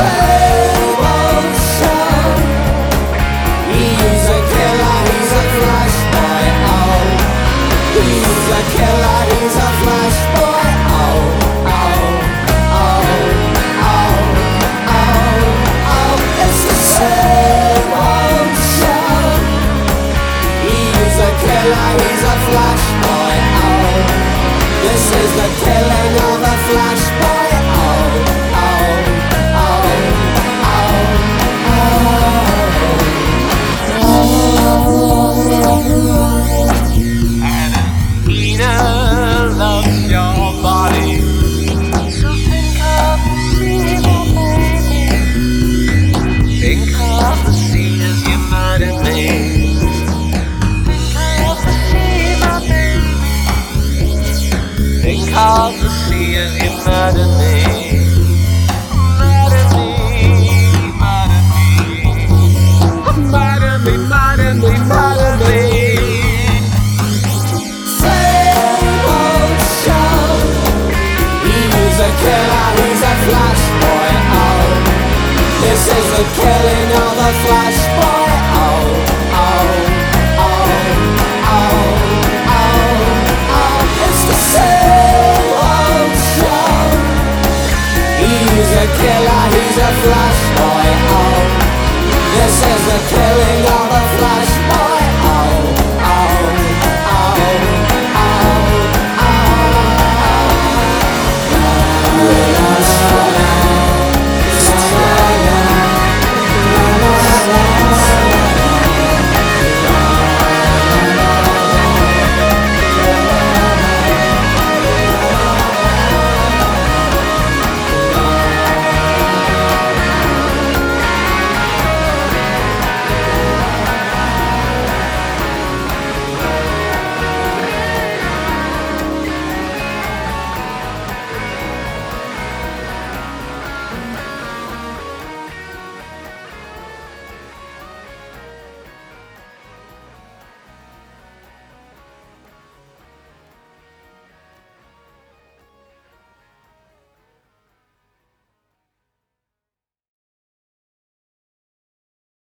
slow motion. He's a killer, he's a flash boy, oh. He's a killer, he's a flash boy, oh, oh, oh, oh, oh, oh. It's the slow motion. He's a killer, he's a flash boy, oh. This is the killing of a flash boy, oh, oh, oh, Anna loves your body. So think of the sea, my baby. Think of the sea as you murdered me. Think of the sea, my baby. Think of the sea as you murdered me. Murder me, murder me. Murder me, murder me, murder me. he's a killer, he's a flash boy, oh. This is the killing of a flash